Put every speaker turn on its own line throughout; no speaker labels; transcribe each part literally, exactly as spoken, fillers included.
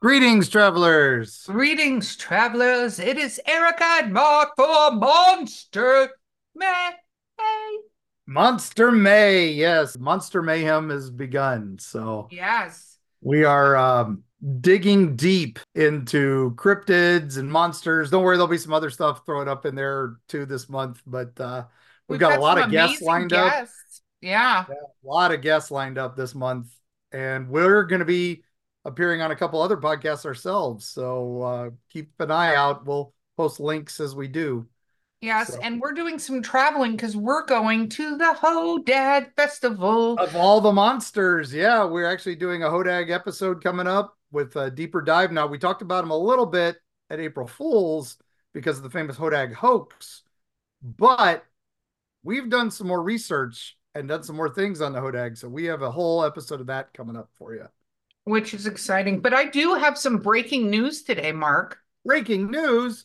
Greetings, travelers.
Greetings, travelers. It is Erica and Mark for Monster May.
Monster May. Yes, Monster Mayhem has begun. So
Yes,
we are um, digging deep into cryptids and monsters. Don't worry, there'll be some other stuff thrown up in there too this month, but uh, we've
we've
got a
got
lot
some
of guests
amazing
lined up.
guests. Yeah.
Yeah, a lot of guests lined up this month, and we're going to be appearing on a couple other podcasts ourselves. So uh, keep an eye out. We'll post links as we do.
Yes,
So.
and we're doing some traveling because we're going to the Hodad Festival.
Of all the monsters, yeah, we're actually doing a Hodag episode coming up with a deeper dive. Now, we talked about them a little bit at April Fools because of the famous Hodag hoax, but we've done some more research and done some more things on the Hodag. So we have a whole episode of that coming up for you.
Which is exciting. But I do have some breaking news today, Mark.
Breaking news.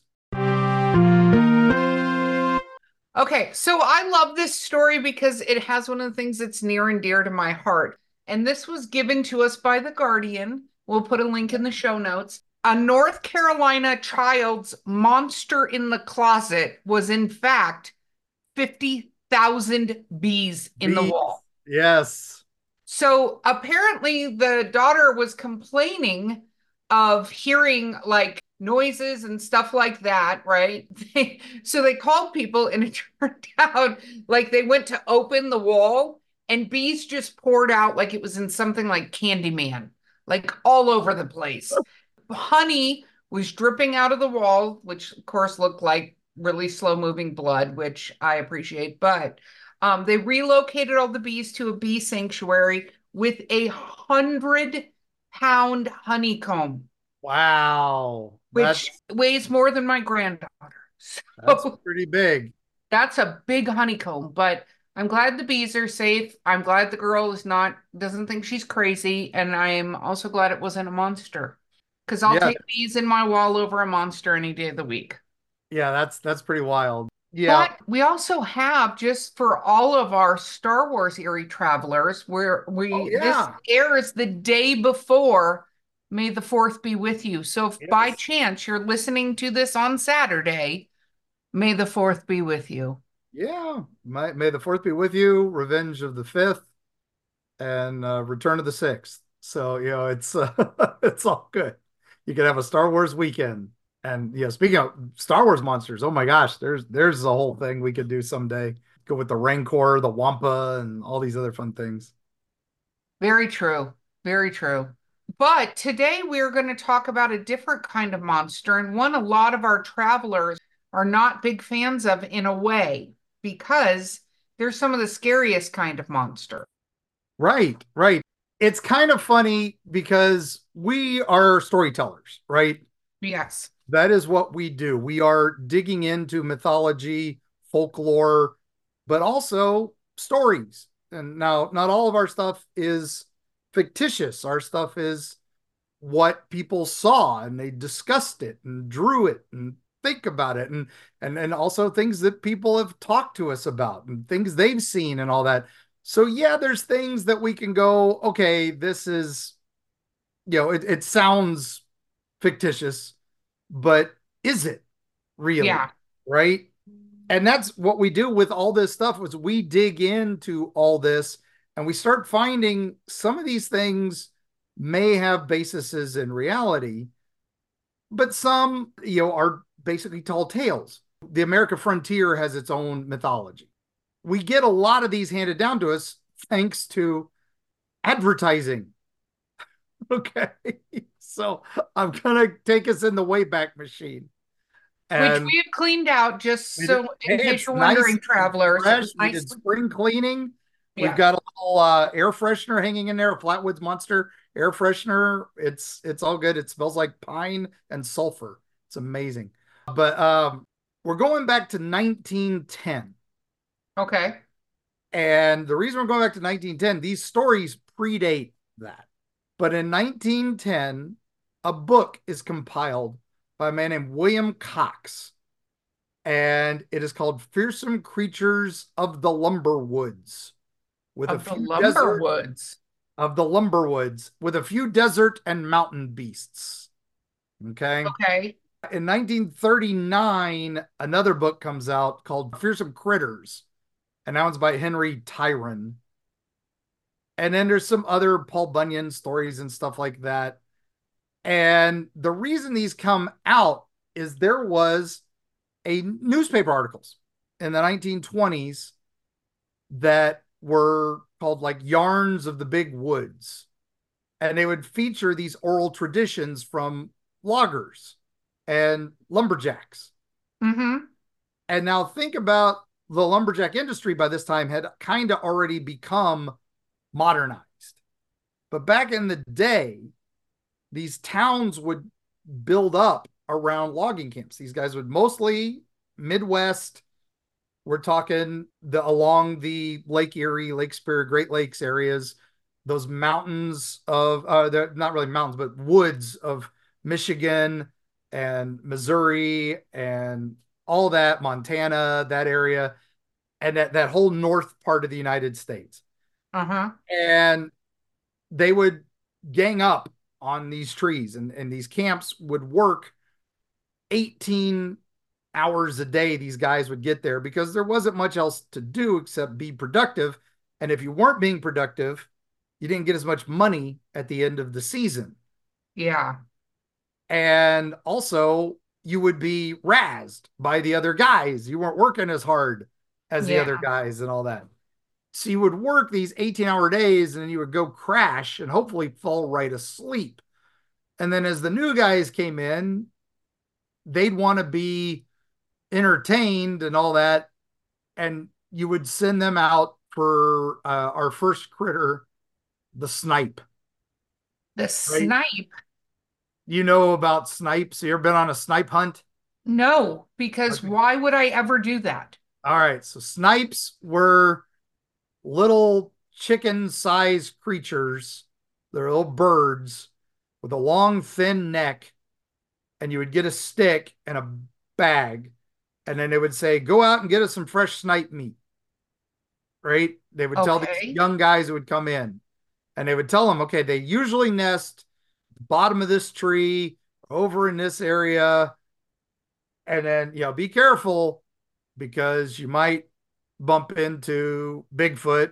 Okay, so I love this story because it has one of the things that's near and dear to my heart. And this was given to us by The Guardian. We'll put a link in the show notes. A North Carolina child's monster in the closet was, in fact, fifty thousand bees in the
Bees.
wall.
Yes.
So apparently, the daughter was complaining of hearing like noises and stuff like that, right? They, so they called people, and it turned out like they went to open the wall, and bees just poured out like it was in something like Candyman, like all over the place. Honey was dripping out of the wall, which of course looked like really slow moving blood, which I appreciate. But um, they relocated all the bees to a bee sanctuary with a hundred pound honeycomb,
Wow.
which
That's
weighs more than my granddaughter.
that's
So
pretty big.
that's a big honeycomb. But I'm glad the bees are safe. I'm glad the girl is not, doesn't think she's crazy. And I'm also glad it wasn't a monster. Because I'll
Yeah,
take bees in my wall over a monster any day of the week.
yeah, that's that's pretty wild. Yeah.
But we also have, just for all of our Star Wars eerie travelers, where
Oh
we this
yeah.
airs the day before May the fourth be with you. So if by
Yes.
chance you're listening to this on Saturday, May the fourth be with you.
Yeah. May, may the fourth be with you. Revenge of the fifth and uh, Return of the sixth. So you know it's uh, it's all good. You can have a Star Wars weekend. And yeah, speaking of Star Wars monsters, oh my gosh, there's there's a whole thing we could do someday. Go with the Rancor, the Wampa, and all these other fun things.
Very true. Very true. But today we're going to talk about a different kind of monster, and one a lot of our travelers are not big fans of in a way, because they're some of the scariest kind of monster.
Right, right. It's kind of funny because we are storytellers, right?
Yes.
That is what we do. We are digging into mythology, folklore, but also stories. And now, not all of our stuff is fictitious. Our stuff is what people saw and they discussed it and drew it and think about it and and and also things that people have talked to us about and things they've seen and all that. So yeah, there's things that we can go, okay, this is, you know, it, it sounds fictitious, but is it really?
Yeah.
Right? And that's what we do with all this stuff was we dig into all this and we start finding some of these things may have bases in reality, but some, you know, are basically tall tales. The American frontier has its own mythology. We get a lot of these handed down to us thanks to advertising. Okay. So I'm going to take us in the Wayback Machine.
Which
And
we have cleaned out, just
it,
so in
hey,
case
it's
you're
nice
wondering,
and
travelers, it
fresh.
was
We did
nicely.
spring cleaning. We've
Yeah.
got a little uh, air freshener hanging in there, a Flatwoods Monster air freshener. It's it's all good. It smells like pine and sulfur. It's amazing. But um, we're going back to nineteen ten.
Okay.
And the reason we're going back to nineteen ten, these stories predate that. But in nineteen ten, a book is compiled by a man named William Cox, and it is called Fearsome Creatures of the Lumber Woods, with a
Of the
few
lumber
desert
woods.
of the lumber woods with a few desert and mountain beasts. Okay.
Okay.
In nineteen thirty-nine, another book comes out called Fearsome Critters, and that one's by Henry Tyron. And then there's some other Paul Bunyan stories and stuff like that. And the reason these come out is there was a newspaper articles in the nineteen twenties that were called like Yarns of the Big Woods. And they would feature these oral traditions from loggers and lumberjacks.
Mm-hmm.
And now think about the lumberjack industry by this time had kind of already become modernized. But back in the day, these towns would build up around logging camps. These guys would mostly Midwest. We're talking the along the Lake Erie, Lake Superior, Great Lakes areas, those mountains of uh, they're not really mountains, but woods of Michigan and Missouri and all that, Montana, that area, and that, that whole north part of the United States.
Uh-huh.
And they would gang up on these trees, and, and these camps would work eighteen hours a day. These guys would get there because there wasn't much else to do except be productive. And if you weren't being productive, you didn't get as much money at the end of the season.
Yeah.
And also, you would be razzed by the other guys. You weren't working as hard as the other
Yeah.
guys and all that. So you would work these eighteen hour days and then you would go crash and hopefully fall right asleep. And then as the new guys came in, they'd want to be entertained and all that. And you would send them out for uh, our first critter, the snipe,
The
right?
snipe.
You know about snipes? You ever been on a snipe hunt?
No, because
Okay.
why would I ever do that?
All right. So snipes were little chicken sized creatures. They're little birds with a long, thin neck. And you would get a stick and a bag. And then they would say, go out and get us some fresh snipe meat. Right? They would tell these
Okay.
young guys who would come in and they would tell them, okay, they usually nest at the bottom of this tree over in this area. And then, you know, be careful because you might bump into Bigfoot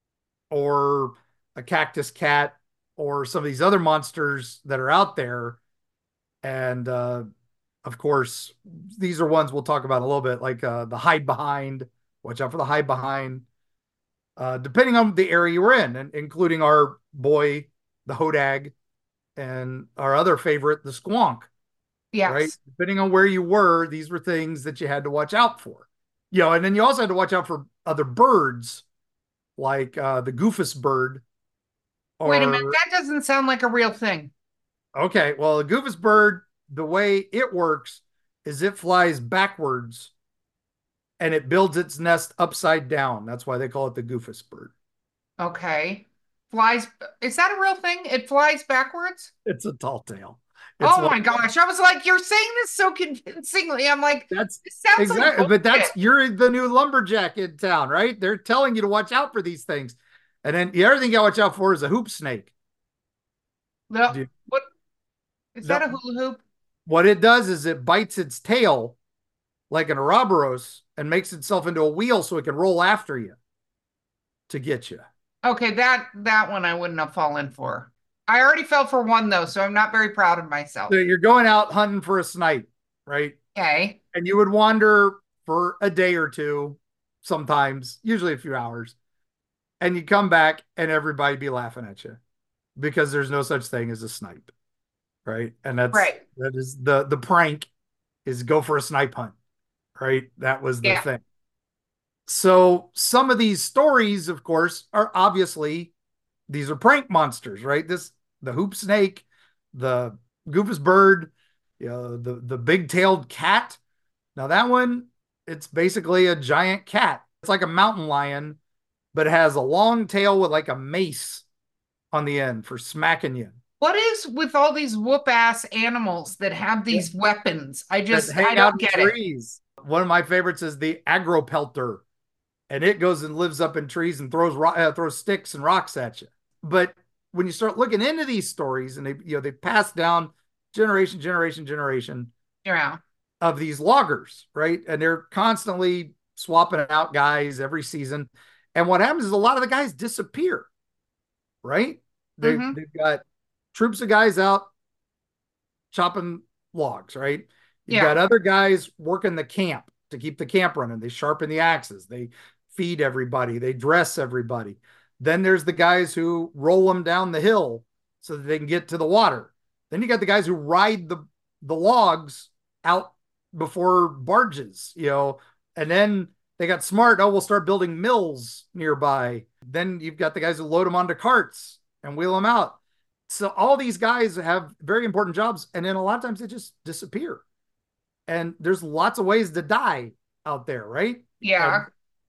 or a cactus cat or some of these other monsters that are out there. And uh, of course, these are ones we'll talk about a little bit, like uh, the hide behind. Watch out for the hide behind. Uh, depending on the area you were in, and including our boy, the hodag, and our other favorite, the squonk, right?
Yes.
Depending on where you were, these were things that you had to watch out for. You know, and then you also had to watch out for other birds, like uh, the goofus bird,
Wait a minute.
or
That doesn't sound like a real thing.
okay, well, the goofus bird, the way it works is it flies backwards and it builds its nest upside down. That's why they call it the goofus bird.
Okay. Flies. Is that a real thing? It flies backwards?
It's a tall tale. It's
Oh
one
my gosh. I was like, you're saying this so convincingly. I'm like,
that's
this sounds like
exactly, but
bullshit.
that's you're the new lumberjack in town, right? They're telling you to watch out for these things. And then the other thing you gotta watch out for is a hoop snake.
No.
Dude,
What is that a
no,
hula hoop?
what it does is it bites its tail like an Ouroboros and makes itself into a wheel so it can roll after you to get you.
Okay, that that one I wouldn't have fallen for. I already fell for one though, so I'm not very proud of
So
myself.
you're going out hunting for a snipe, right?
Okay.
And you would wander for a day or two, sometimes, usually a few hours, and you come back and everybody be laughing at you because there's no such thing as a snipe, right? And that's
Right.
that is the the prank is go for a snipe hunt, right? That was the
Yeah.
thing. So some of these stories, of course, are obviously these are prank monsters, right? This the hoop snake, the goofus bird, you know, the the big tailed cat. Now that one, it's basically a giant cat. It's like a mountain lion, but it has a long tail with like a mace on the end for smacking you.
What is with all these whoop ass animals that have
Yeah.
these weapons? I
That
just I
hang out
don't
in
get it.
trees. One of my favorites is the agropelter, and it goes and lives up in trees and throws ro- uh, throws sticks and rocks at you. But when you start looking into these stories, and they you know they pass down generation, generation, generation
Yeah.
of these loggers, right? And they're constantly swapping out guys every season. And what happens is a lot of the guys disappear, right? They,
Mm-hmm.
they've got troops of guys out chopping logs, right? You've
Yeah.
got other guys working the camp to keep the camp running. They sharpen the axes, they feed everybody, they dress everybody. Then there's the guys who roll them down the hill so that they can get to the water. Then you got the guys who ride the, the logs out before barges, you know, and then they got smart. Oh, we'll start building mills nearby. Then you've got the guys who load them onto carts and wheel them out. So all these guys have very important jobs, and then a lot of times they just disappear. And there's lots of ways to die out there, right? And
Yeah.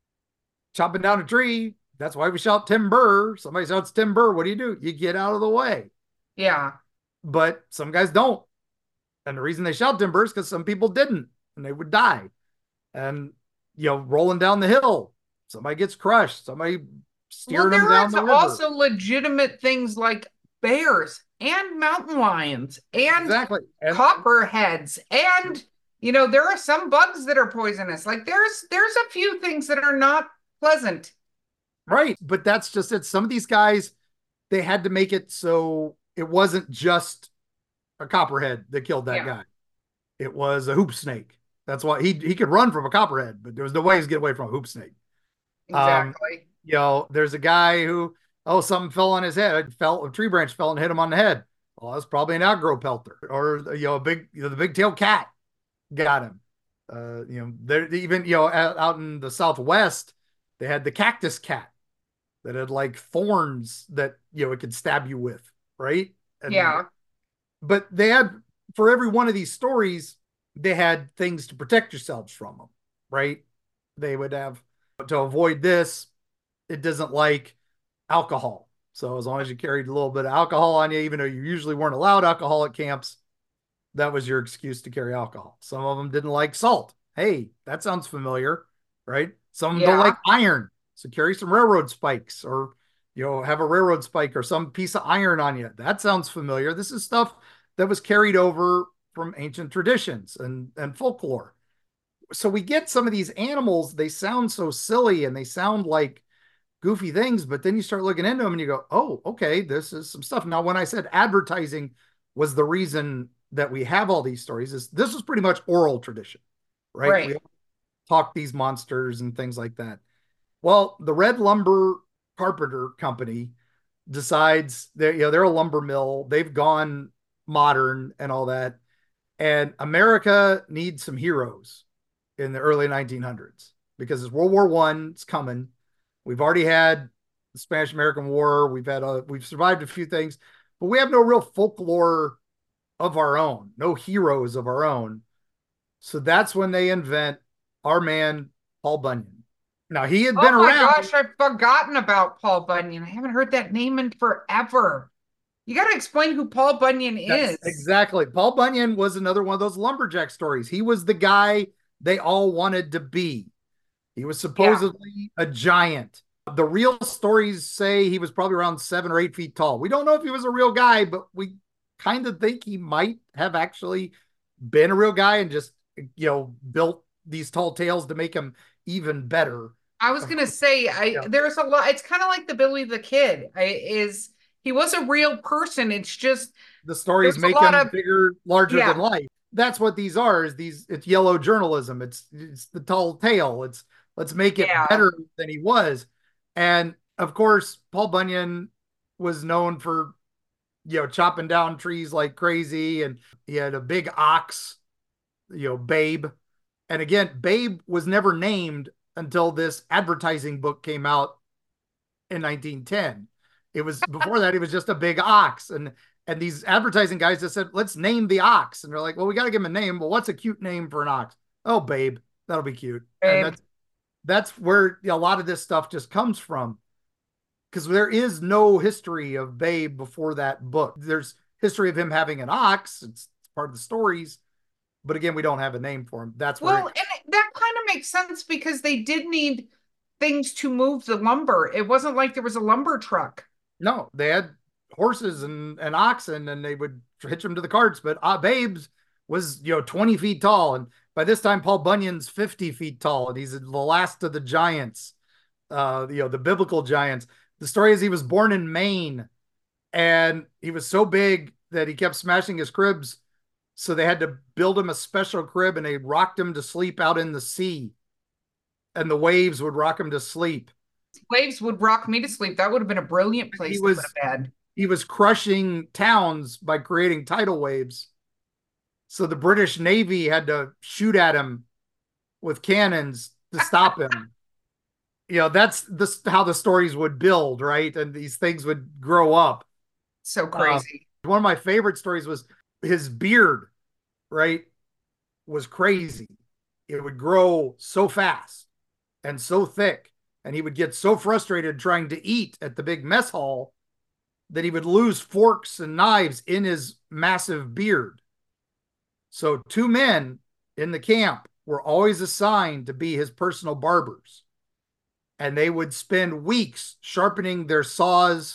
chopping down a tree, that's why we shout timber. Somebody shouts timber. What do you do? You get out of the way.
Yeah.
But some guys don't. And the reason they shout timber is because some people didn't and they would die. And, you know, rolling down the hill, somebody gets crushed, somebody
Well,
steering them
there
down
is
the river.
also legitimate things like bears and mountain lions and
Exactly. And
copperheads and you know there are some bugs that are poisonous. Like there's there's a few things that are not pleasant.
right. But that's just it. Some of these guys, they had to make it so it wasn't just a copperhead that killed that
Yeah,
guy. It was a hoop snake. That's why he he could run from a copperhead, but there was no way he's get away from a hoop snake. Um,
exactly.
you know, there's a guy who, oh, something fell on his head. It fell, a tree branch fell and hit him on the head. Well, that's probably an outgrow pelter, or you know, a big, you know, the big tailed cat got him. Uh, you know, there even you know out, out in the Southwest, they had the cactus cat that had like thorns that you know it could stab you with, right? And
Yeah,
but they had for every one of these stories, they had things to protect yourselves from them, right? They would have to avoid this. It doesn't like alcohol. So as long as you carried a little bit of alcohol on you, even though you usually weren't allowed alcohol at camps, that was your excuse to carry alcohol. Some of them didn't like salt. Hey, that sounds familiar, right? Some of them don't
yeah.
like iron. So carry some railroad spikes or, you know, have a railroad spike or some piece of iron on you. That sounds familiar. This is stuff that was carried over from ancient traditions and, and folklore. So we get some of these animals, they sound so silly and they sound like goofy things, but then you start looking into them and you go, oh, okay, this is some stuff. Now, when I said advertising was the reason that we have all these stories, is this was pretty much oral tradition, right? We
Right.
talk these monsters and things like that. Well, the Red Lumber Carpenter Company decides that you know they're a lumber mill. They've gone modern and all that, and America needs some heroes in the early nineteen hundreds because it's World War One. It's coming. We've already had the Spanish American War. We've had a, we've survived a few things, but we have no real folklore of our own, no heroes of our own. So that's when they invent our man Paul Bunyan. Now he had been
Oh my
around.
gosh, I've forgotten about Paul Bunyan. I haven't heard that name in forever. You got to explain who Paul Bunyan
That's
is.
exactly. Paul Bunyan was another one of those lumberjack stories. He was the guy they all wanted to be. He was
Yeah.
supposedly a giant. The real stories say he was probably around seven or eight feet tall. We don't know if he was a real guy, but we kind of think he might have actually been a real guy and just, you know, built these tall tales to make him even better.
I was gonna say, I
Yeah.
there's a lot. It's kind of like the Billy the Kid. I, is he was a real person? It's just
The stories
there's a
make
lot
him
of
bigger, larger than
yeah,
life. That's what these are. Is these? It's yellow journalism. It's it's the tall tale. It's let's make it
yeah.
better than he was. And of course, Paul Bunyan was known for you know chopping down trees like crazy, and he had a big ox, you know, Babe. And again, Babe was never named until this advertising book came out in nineteen ten. It was before that, it was just a big ox. And and these advertising guys just said, let's name the ox. And they're like, well, we got to give him a name. Well, what's a cute name for an ox? Oh, Babe. That'll be cute. And
Babe.
that's that's where you know, a lot of this stuff just comes from. Because there is no history of Babe before that book. There's history of him having an ox. It's, it's part of the stories. But again, we don't have a name for him. That's where
Well,
it,
and it- that kind of makes sense because they did need things to move the lumber. It wasn't like there was a lumber truck.
no, they had horses and, and oxen, and they would hitch them to the carts. But uh, Babes was, you know, twenty feet tall. And by this time, Paul Bunyan's fifty feet tall, and he's the last of the giants, uh, you know, the biblical giants. The story is he was born in Maine, and he was so big that he kept smashing his cribs. So they had to build him a special crib, and they rocked him to sleep out in the sea, and the waves would rock him to sleep.
Waves would rock me to sleep. That would have been a brilliant
He
place to put
was
a bed.
he was crushing towns by creating tidal waves. So the British Navy had to shoot at him with cannons to stop him. You know, that's this how the stories would build, right? And these things would grow up.
So
Uh,
crazy.
one of my favorite stories was his beard, right? Was crazy. It would grow so fast and so thick. And he would get so frustrated trying to eat at the big mess hall that he would lose forks and knives in his massive beard. So two men in the camp were always assigned to be his personal barbers. And they would spend weeks sharpening their saws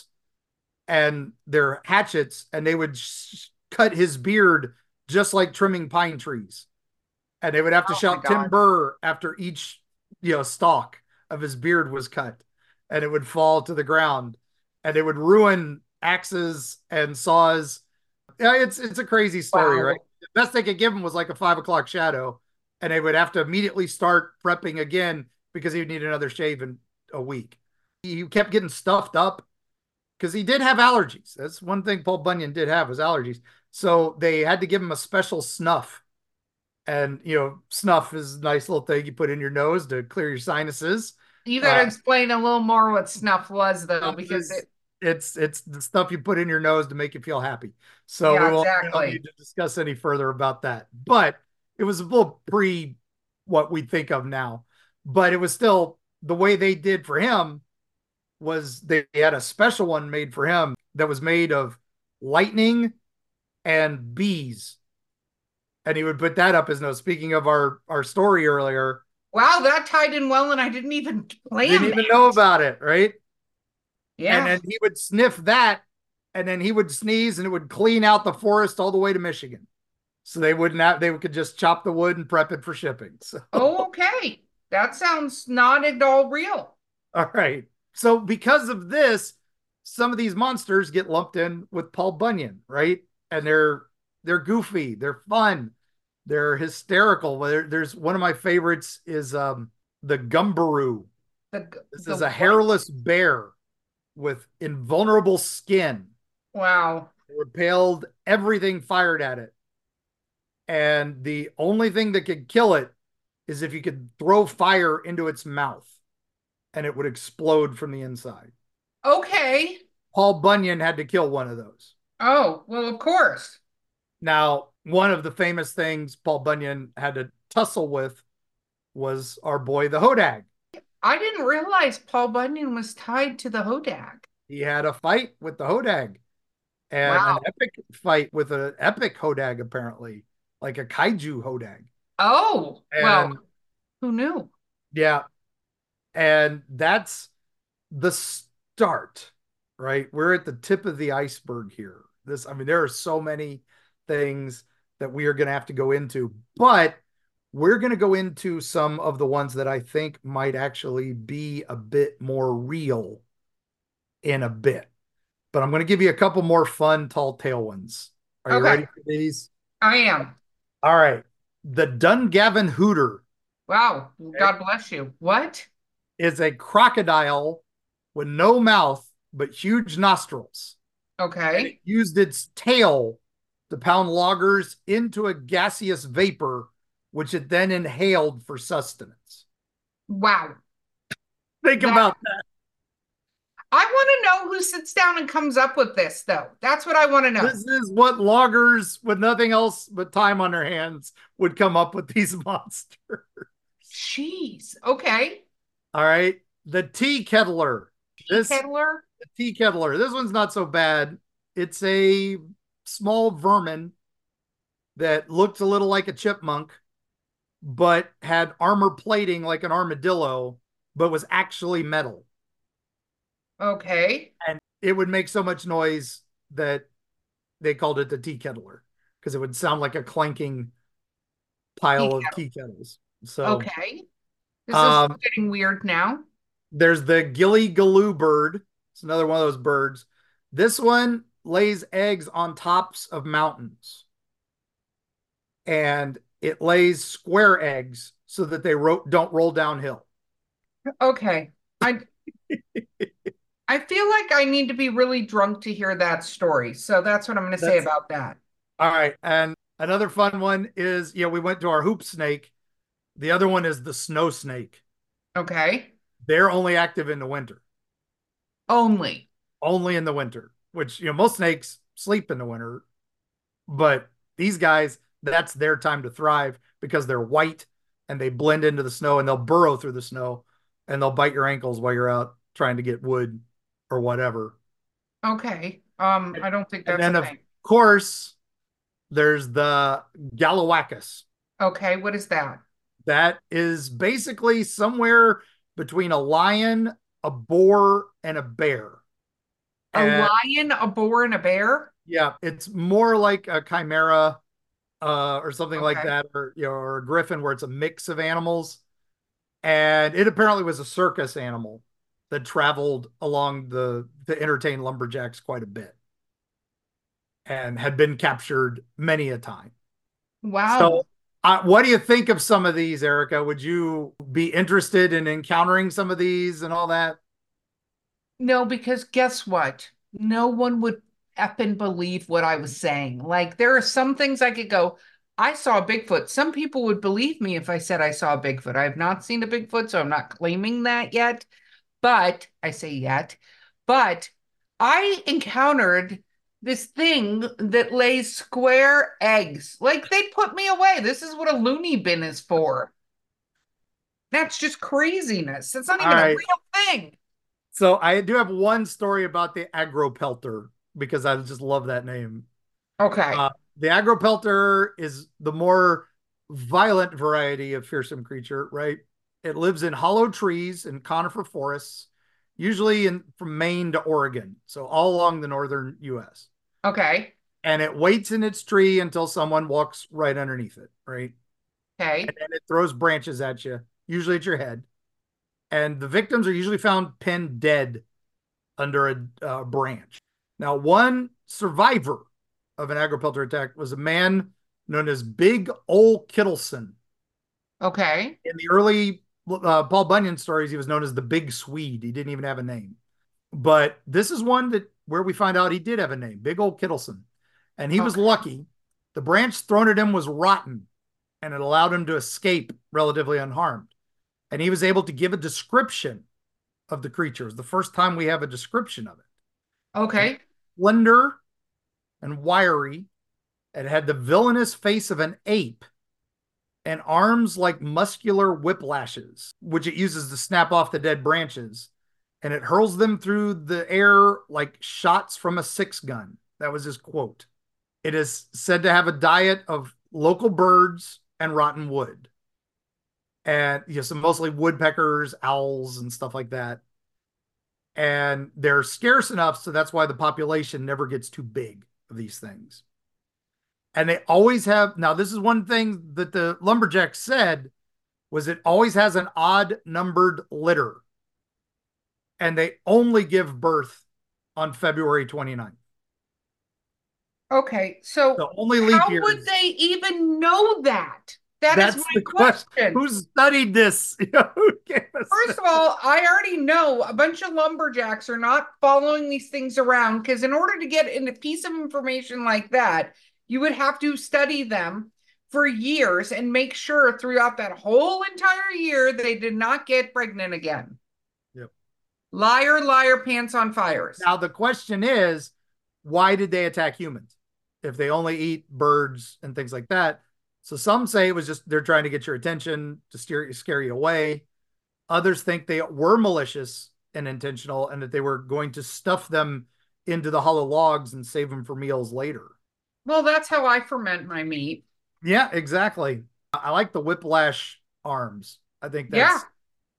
and their hatchets, and they would sh- cut his beard just like trimming pine trees. And they would have to
Oh my
shout
God.
timber after each, you know, stalk of his beard was cut, and it would fall to the ground, and it would ruin axes and saws. Yeah, it's it's a crazy story, right?
Wow.
The best they could give him was like a five o'clock shadow, and they would have to immediately start prepping again because he would need another shave in a week. He kept getting stuffed up because he did have allergies. That's one thing Paul Bunyan did have was allergies. So they had to give him a special snuff. And, you know, snuff is a nice little thing you put in your nose to clear your sinuses.
You got to
Uh,
explain a little more what snuff was, though,
Snuff
because
is
it,
it's it's the stuff you put in your nose to make you feel happy. So we
yeah,
won't, we don't need
exactly.
to discuss any further about that. But it was a little pre what we think of now. But it was still the way they did for him was they had a special one made for him that was made of lightning and bees. And he would put that up his nose. Speaking of our our story earlier,
Wow, that tied in well, and I didn't even
didn't
plan
even know
that.
about it, right? And
Yeah.
then he would sniff that, and then he would sneeze, and it would clean out the forest all the way to Michigan. So they wouldn't have, they could just chop the wood and prep it for shipping. So,
Oh, okay. That sounds not at all real.
all right. So because of this, some of these monsters get lumped in with Paul Bunyan, right? And they're they're goofy, they're fun, they're hysterical. There's one of my favorites is um the Gumbaroo.
The
This
the
is a
what?
hairless bear with invulnerable skin.
Wow.
It repelled everything fired at it. And the only thing that could kill it is if you could throw fire into its mouth and it would explode from the inside.
Okay.
Paul Bunyan had to kill one of those.
Oh, well, of course.
Now, one of the famous things Paul Bunyan had to tussle with was our boy, the Hodag.
I didn't realize Paul Bunyan was tied to the Hodag.
He had a fight with the Hodag, and an
Wow.
epic fight with an epic Hodag, apparently, like a kaiju Hodag.
Oh, well,
And
who knew?
yeah, and that's the start, right? We're at the tip of the iceberg here. This, I mean, there are so many things that we are going to have to go into, but we're going to go into some of the ones that I think might actually be a bit more real in a bit. But I'm going to give you a couple more fun tall tale ones. Are you ready
Okay,
for these?
I am.
All right. The Dungavin Hooter
Wow.
okay,
God bless you. What?
is a crocodile with no mouth but huge nostrils. And it
Okay.
used its tail to pound loggers into a gaseous vapor, which it then inhaled for sustenance.
Wow.
Think
That
about that.
I want to know who sits down and comes up with this, though. That's what I want to know.
This is what loggers with nothing else but time on their hands would come up with these monsters.
Jeez. Okay.
All right. The tea kettler.
Tea
This
kettler.
the tea kettler. This one's not so bad. It's a small vermin that looked a little like a chipmunk, but had armor plating like an armadillo, but was actually metal.
Okay.
And it would make so much noise that they called it the tea kettler because it would sound like a clanking pile of tea kettles. So
Okay. This is
um,
getting weird now.
there's the gilly galoo bird. It's another one of those birds. This one lays eggs on tops of mountains, and it lays square eggs so that they ro- don't roll downhill.
Okay. I I feel like I need to be really drunk to hear that story. So that's what I'm going to say
That's
about that.
all right. And another fun one is, yeah, we went to our hoop snake. The other one is the snow snake.
Okay.
They're only active in the winter,
Only.
only in the winter, which, you know, most snakes sleep in the winter, but these guys, that's their time to thrive because they're white and they blend into the snow and they'll burrow through the snow and they'll bite your ankles while you're out trying to get wood or whatever.
Okay. Um, I don't think
And
that's a
then, of
thing.
course, there's the Galawacus.
Okay. What is that?
That is basically somewhere between a lion, a boar, and a bear.
A
And
lion, a boar, and a bear?
yeah, it's more like a chimera uh, or something like
Okay.
that, or you know, or a griffin, where it's a mix of animals. And it apparently was a circus animal that traveled along the to entertain lumberjacks quite a bit, and had been captured many a time.
Wow.
So, uh, what do you think of some of these, Erica? Would you be interested in encountering some of these and all that?
No, because guess what? No one would effing believe what I was saying. Like, there are some things I could go, I saw a Bigfoot. Some people would believe me if I said I saw a Bigfoot. I have not seen a Bigfoot, so I'm not claiming that yet. But I say yet, but I encountered this thing that lays square eggs. Like, they put me away. This is what a loony bin is for. That's just craziness. It's not
All
even a
right.
real thing.
So I do have one story about the agropelter because I just love that name.
Okay.
Uh, the agropelter is the more violent variety of fearsome creature, right? It lives in hollow trees and conifer forests, usually in from Maine to Oregon, so all along the northern U S.
Okay.
And it waits in its tree until someone walks right underneath it, right? And
Okay.
then it throws branches at you, usually at your head. And the victims are usually found pinned dead under a uh, branch. Now, one survivor of an agropelter attack was a man known as Big Ol Kittleson.
Okay.
In the early uh, Paul Bunyan stories, he was known as the Big Swede. He didn't even have a name. But this is one that where we find out he did have a name, Big Ol Kittleson. And he was
Okay.
lucky. The branch thrown at him was rotten and it allowed him to escape relatively unharmed. And he was able to give a description of the creature. It was the first time we have a description of it. And
Okay.
slender and wiry. It had the villainous face of an ape and arms like muscular whiplashes, which it uses to snap off the dead branches. And it hurls them through the air like shots from a six gun. That was his quote. It is said to have a diet of local birds and rotten wood. And you know, so mostly woodpeckers, owls, and stuff like that. And they're scarce enough, so that's why the population never gets too big of these things. And they always have, now this is one thing that the lumberjack said, was it always has an odd numbered litter, and they only give birth on February 29th.
Okay. So
The only leap
how
year
would
is,
they even know that? That is
that's
my
the question.
question.
Who studied this? You know, who gave us
First
this?
of all, I already know a bunch of lumberjacks are not following these things around because in order to get a piece of information like that, you would have to study them for years and make sure throughout that whole entire year they did not get pregnant again.
Yep.
Liar, liar, pants on fires.
Now the question is, why did they attack humans if they only eat birds and things like that? So some say it was just they're trying to get your attention to steer, scare you away. Others think they were malicious and intentional and that they were going to stuff them into the hollow logs and save them for meals later.
Well, that's how I ferment my meat.
Yeah, exactly. I like the whiplash arms. I think
Yeah.
that's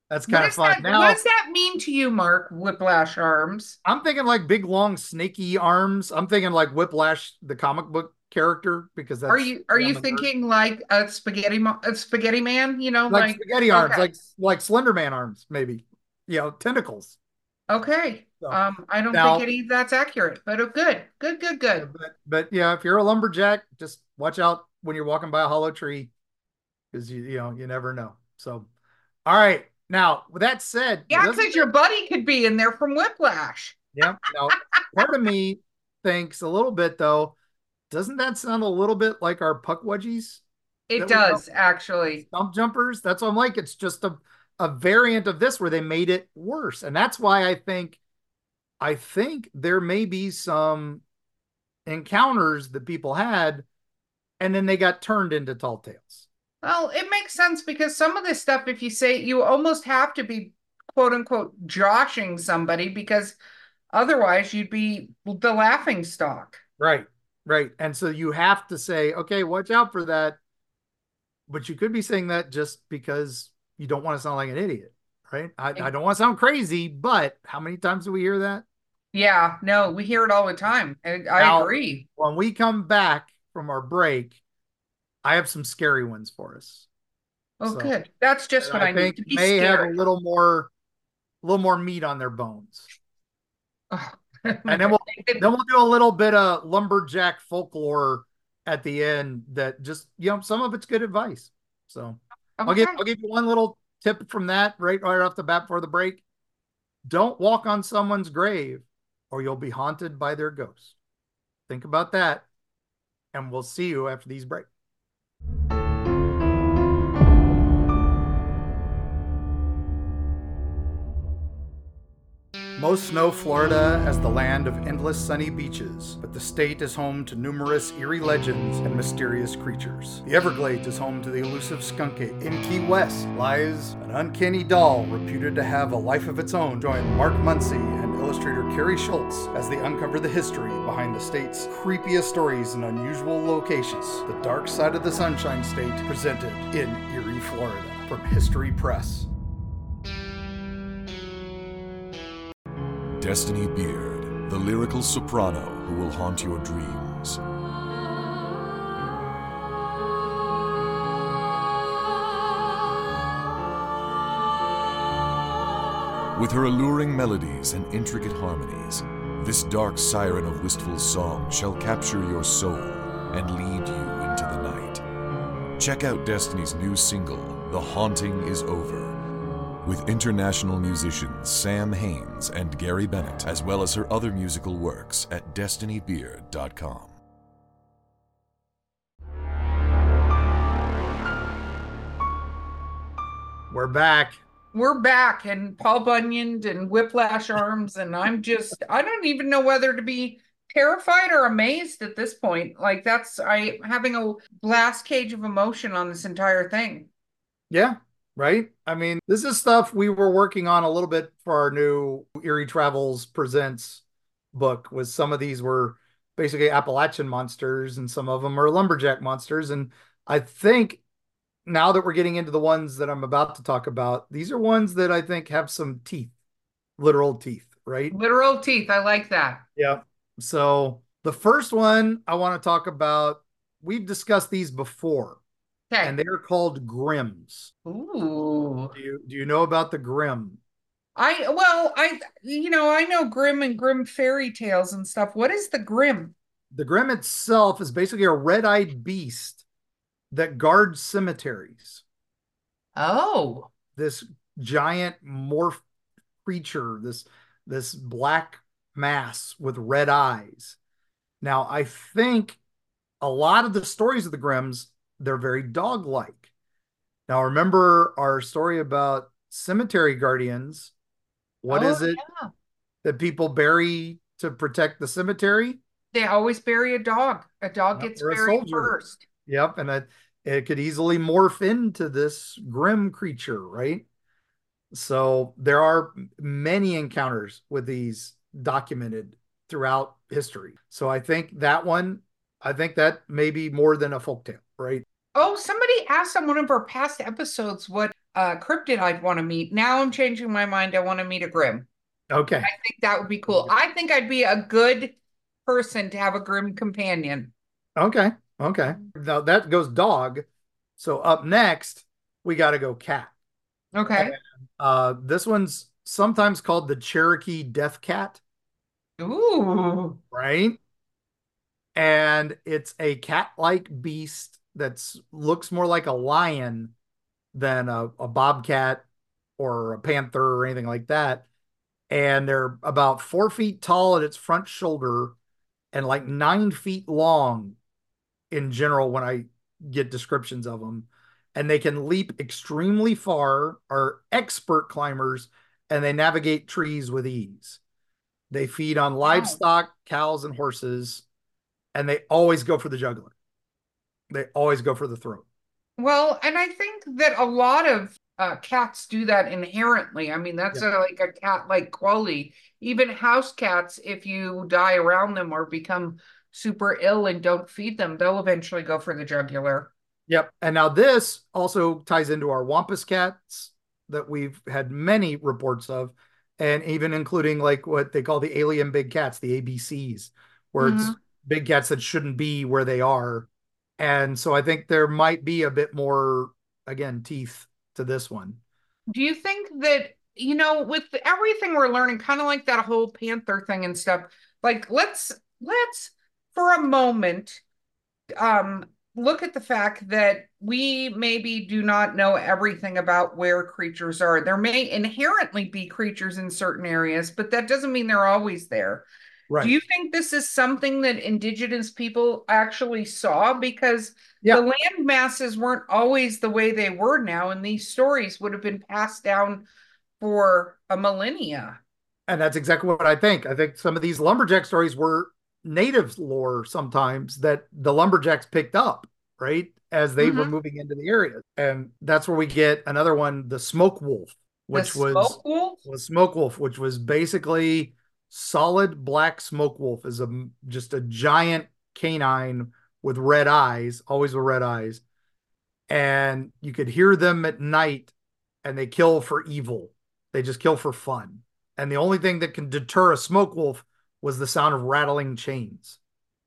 That's
What
kind of
does
fun.
that what
Now
does that mean to you, Mark? Whiplash arms?
I'm thinking like big, long, snaky arms. I'm thinking like Whiplash, the comic book character, because
Are
that's
you are
yeah, I'm
you
a nerd.
thinking like a spaghetti mo- a spaghetti man? You know,
Like
like
spaghetti arms,
okay,
like like Slender Man arms, maybe. You know, tentacles.
okay.
So
Um, I don't think
now,
any of that's accurate, but oh, good, good, good,
yeah,
good.
but but yeah, if you're a lumberjack, just watch out when you're walking by a hollow tree because you you know you never know. So, all right. Now, with that said,
Yeah,
doesn't
because your
that,
buddy could be in there from Whiplash.
yeah, now part of me thinks a little bit though, doesn't that sound a little bit like our puck wedgies
It
that we call
does actually.
stump jumpers? That's what I'm like. It's just a a variant of this where they made it worse. And that's why I think I think there may be some encounters that people had and then they got turned into tall tales.
Well, it makes sense because some of this stuff, if you say you almost have to be quote unquote joshing somebody because otherwise you'd be the laughing stock.
Right. Right. And so you have to say, okay, watch out for that. But you could be saying that just because you don't want to sound like an idiot. Right. I, I don't want to sound crazy, but how many times do we hear that?
Yeah, no, we hear it all the time. And I
Now,
agree.
when we come back from our break, I have some scary ones for us.
Oh,
So
good. That's just
that
what
I
I need
think
to be
may have a
scary.
little more, a little more meat on their bones.
Oh.
And then we'll then we'll do a little bit of lumberjack folklore at the end that just, you know, some of it's good advice. So I'll give
Okay.
I'll give you one little tip from that right right off the bat before the break. Don't walk on someone's grave or you'll be haunted by their ghost. Think about that, and we'll see you after these breaks. Most know Florida as the land of endless sunny beaches, but the state is home to numerous eerie legends and mysterious creatures. The Everglades is home to the elusive skunk ape. In Key West lies an uncanny doll reputed to have a life of its own. Join Mark Muncy and illustrator Carrie Schultz as they uncover the history behind the state's creepiest stories and unusual locations. The Dark Side of the Sunshine State, presented in Erie, Florida, from History Press.
Destiny Beard, the lyrical soprano who will haunt your dreams. With her alluring melodies and intricate harmonies, this dark siren of wistful song shall capture your soul and lead you into the night. Check out Destiny's new single, The Haunting Is Over, with international musicians Sam Haines and Gary Bennett, as well as her other musical works at destiny beard dot com.
We're back.
We're back and Paul Bunyan and Whiplash arms, and I'm just I don't even know whether to be terrified or amazed at this point. Like that's I having a blast cage of emotion on this entire thing.
Yeah, right. I mean, this is stuff we were working on a little bit for our new Erie Travels Presents book. Was some of these were basically Appalachian monsters, and some of them are lumberjack monsters. And I think now that we're getting into the ones that I'm about to talk about, these are ones that I think have some teeth, literal teeth, right?
Literal teeth. I like that.
Yeah. So the first one I want to talk about, we've discussed these before, and
Okay.
they are called Grims.
Ooh.
Do you do you know about the Grim?
I well, I you know, I know Grimm and Grimm fairy tales and stuff. What is the Grimm?
The Grim itself is basically a red-eyed beast that guards cemeteries.
Oh.
This giant morph creature, this this black mass with red eyes. Now, I think a lot of the stories of the Grims, they're very dog-like. Now, remember our story about cemetery guardians. What
Oh
is it
yeah.
that people bury to protect the cemetery?
They always bury a dog. A dog
Yep,
gets
or a
buried
soldier.
first.
Yep, and it, it could easily morph into this grim creature, right? So there are many encounters with these documented throughout history. So I think that one, I think that may be more than a folktale, right?
Oh, somebody asked on one of our past episodes what uh, cryptid I'd want to meet. Now I'm changing my mind. I want to meet a Grim.
Okay.
I think that would be cool. I think I'd be a good person to have a Grim companion.
Okay. Okay. Now that goes dog. So up next, we got to go cat.
Okay.
And, uh, this one's sometimes called the Cherokee Death Cat,
Ooh.
right? And it's a cat-like beast that's looks more like a lion than a, a bobcat or a panther or anything like that. And they're about four feet tall at its front shoulder and like nine feet long in general when I get descriptions of them. And they can leap extremely far, are expert climbers, and they navigate trees with ease. They feed on
Wow.
livestock, cows, and horses, and they always go for the jugular. They always go for the throat.
Well, and I think that a lot of uh, cats do that inherently. I mean, that's
Yeah.
a, like a cat-like quality. Even house cats, if you die around them or become super ill and don't feed them, they'll eventually go for the jugular.
Yep. And now this also ties into our Wampus cats that we've had many reports of, and even including like what they call the alien big cats, the A B Cs, where it's
Mhm.
big cats that shouldn't be where they are. And so I think there might be a bit more, again, teeth to this one.
Do you think that, you know, with everything we're learning, kind of like that whole panther thing and stuff, like let's let's for a moment um look at the fact that we maybe do not know everything about where creatures are. There may inherently be creatures in certain areas, but that doesn't mean they're always there. Do
Right.
you think this is something that indigenous people actually saw? Because the
Yeah.
land masses weren't always the way they were now, and these stories would have been passed down for a millennia.
And that's exactly what I think. I think some of these lumberjack stories were native lore sometimes that the lumberjacks picked up, right? As they were
Mhm.
moving into the area. And that's where we get another one, the smoke wolf,
The
which was
smoke wolf?
was smoke wolf, which was basically solid black smoke wolf is a just a giant canine with red eyes, always with red eyes. And you could hear them at night and they kill for evil. They just kill for fun. And the only thing that can deter a smoke wolf was the sound of rattling chains.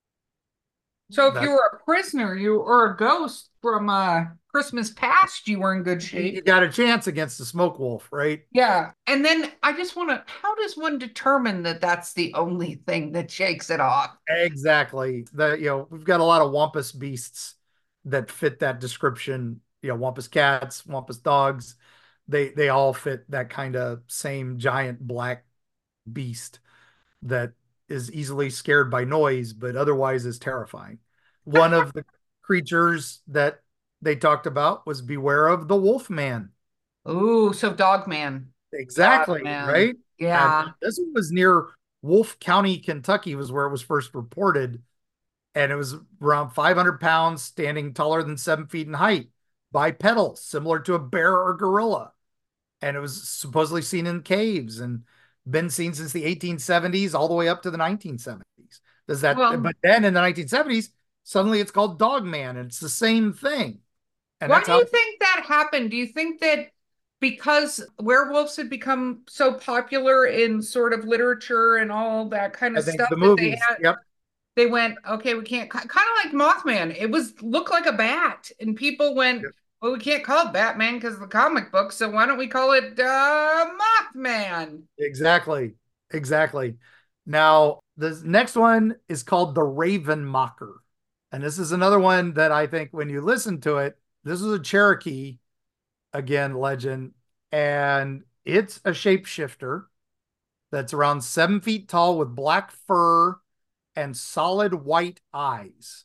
So if you
That
were a prisoner, you or a ghost from uh Christmas past, you were in good
you
shape.
got a chance against the smoke wolf, right?
Yeah. And then I just want to, how does one determine that that's the only thing that shakes it off?
Exactly. The you know, we've got a lot of wampus beasts that fit that description. You know, wampus cats, wampus dogs. They they all fit that kind of same giant black beast that is easily scared by noise, but otherwise is terrifying. One of the creatures that they talked about was beware of the wolf man.
Ooh, so Dog Man. Dog
Exactly,
Man.
right? And
Yeah.
this one was near Wolf County, Kentucky, was where it was first reported. And it was around five hundred pounds, standing taller than seven feet in height, bipedal, similar to a bear or gorilla. And it was supposedly seen in caves and been seen since the eighteen seventies all the way up to the nineteen seventies. Does that,
Well,
but then in the nineteen seventies, suddenly it's called Dog Man and it's the same thing. And
why
that's
do you
how,
think that happened? Do you think that because werewolves had become so popular in sort of literature and all that kind
I
of
think
stuff
the
that they
movies,
had
yep,
they went, okay, we can't, kind of like Mothman. It was looked like a bat, and people went,
yep,
well, we can't call it Batman because of the comic book, so why don't we call it uh, Mothman?
exactly, exactly. Now, the next one is called the Raven Mocker. And this is another one that I think when you listen to it, this is a Cherokee, again, legend, and it's a shapeshifter that's around seven feet tall with black fur and solid white eyes.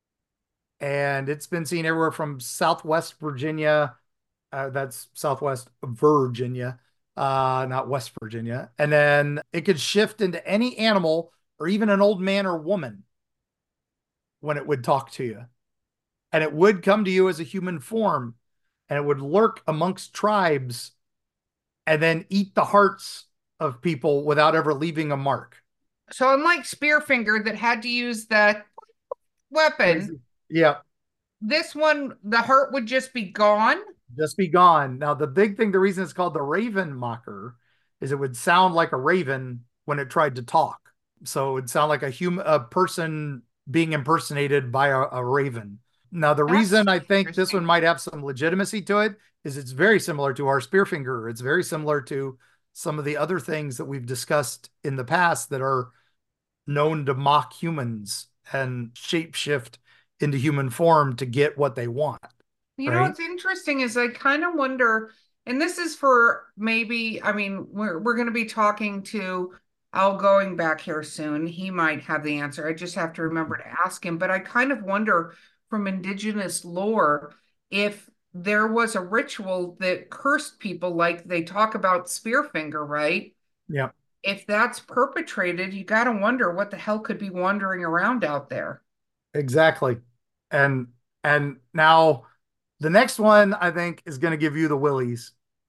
And it's been seen everywhere from Southwest Virginia, uh, that's Southwest Virginia, uh, not West Virginia. And then it could shift into any animal or even an old man or woman when it would talk to you. And it would come to you as a human form and it would lurk amongst tribes and then eat the hearts of people without ever leaving a mark.
So unlike Spearfinger that had to use the weapon,
Yeah.
this one, the heart would just be gone.
just be gone. Now, the big thing, the reason it's called the Raven Mocker is it would sound like a raven when it tried to talk. So it would sound like a human, a person being impersonated by a, a raven. Now, the
That's
reason I think this one
interesting.
might have some legitimacy to it is it's very similar to our spearfinger. It's very similar to some of the other things that we've discussed in the past that are known to mock humans and shapeshift into human form to get what they want,
You know
right?
what's interesting is I kind of wonder, and this is for maybe, I mean, we're we're going to be talking to Al going back here soon. He might have the answer. I just have to remember to ask him. But I kind of wonder from indigenous lore if there was a ritual that cursed people, like they talk about Spearfinger, right?
Yeah,
If that's perpetrated, you got to wonder what the hell could be wandering around out there.
exactly. And and now the next one I think is going to give you the willies.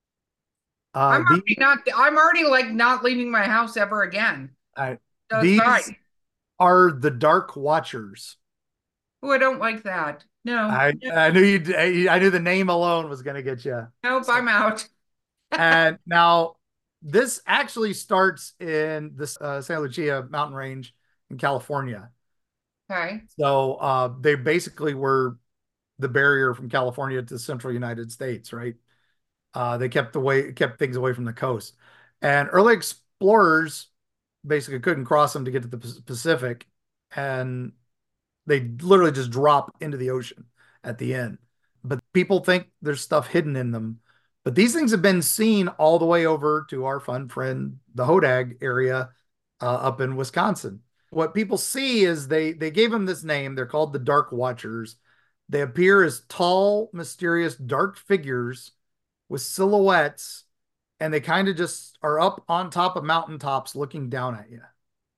Uh,
I'm
the
already not, I'm already like not leaving my house ever again.
uh,
So it's
these
fine.
are the Dark Watchers.
Oh, I don't like that. No,
I
no,
I knew you. I knew the name alone was going to get you.
nope,
So,
I'm out.
and now this actually starts in this uh, Santa Lucia mountain range in California.
Okay.
So uh, they basically were the barrier from California to the central United States, right? Uh, they kept the way kept things away from the coast, and early explorers basically couldn't cross them to get to the Pacific, and they literally just drop into the ocean at the end. But people think there's stuff hidden in them. But these things have been seen all the way over to our fun friend, the Hodag area uh, up in Wisconsin. What people see is they they gave them this name. They're called the Dark Watchers. They appear as tall, mysterious, dark figures with silhouettes, and they kind of just are up on top of mountaintops looking down at you.